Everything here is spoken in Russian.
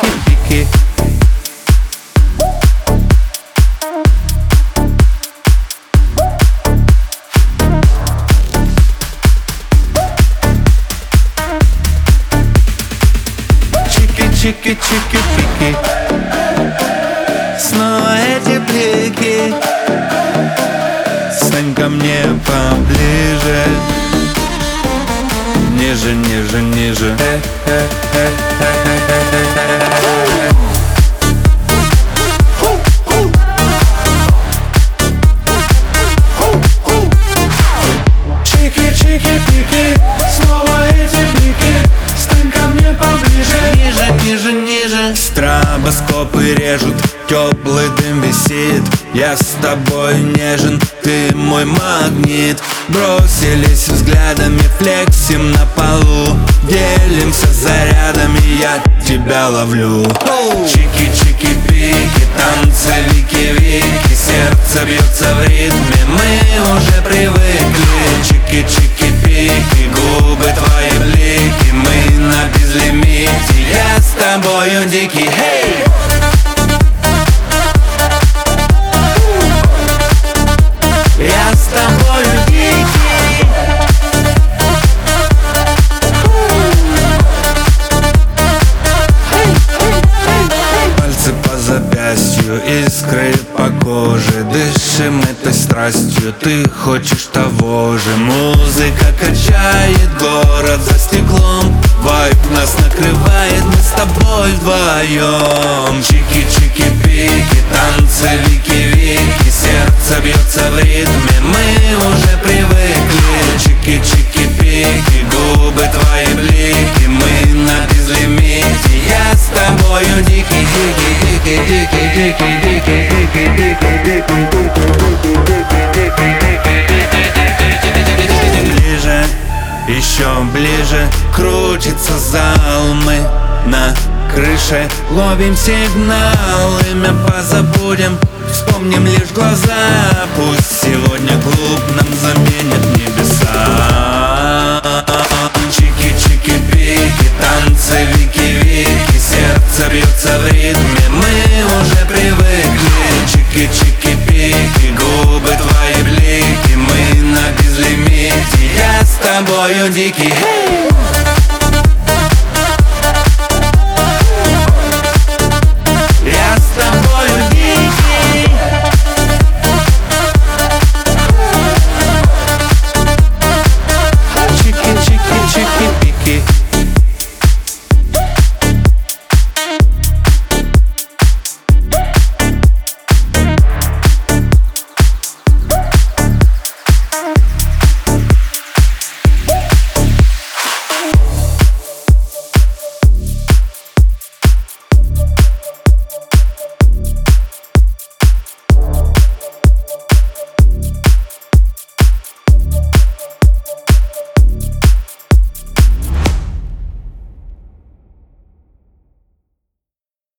чики-пики. Чики-чики-пики. Снова эти блики. Стань ко мне поближе. Ниже, ниже, ниже. Чики-чики-пики. Снова эти блики. Стань ко мне поближе. Ниже, ниже, ниже. Стробоскопы режут, теплый дым висит. Я с тобой нежен, ты мой магнит. Бросились взглядами, флексим на полу. Делимся зарядами, я тебя ловлю. Чики-чики-пики, танцы вики-вики. Сердце бьется в ритме, мы уже привыкли. Чики-чики-пики, губы твои блики. Мы на безлимите, я с тобою дикий. Hey! Я с тобою дикий. Пальцы по запястью, искры по коже. Дышим этой страстью, ты хочешь того же. Музыка качает город за стеклом. Вайб нас накрывает, мы с тобой вдвоем. Чики-чики-пики, танцы вики-вики. Сердце бьется в ритме, мы уже привыкли. Чики-чики-пики, губы твои блики. Мы на безлимите, я с тобою дикий, дикий, дикий, дикий, дикий, дикий, дикий, дикий. Ближе, еще ближе, крутится зал. Мы на крыше ловим сигнал. Имя позабудем, вспомним лишь глаза. Пусть сегодня клуб нам заменит небеса. Чики-чики-пики, танцы вики-вики. Сердце бьется в ритме, мы уже привыкли. Чики-чики-пики, губы твои блики. Мы на безлимите, я с тобою дикий. Hey!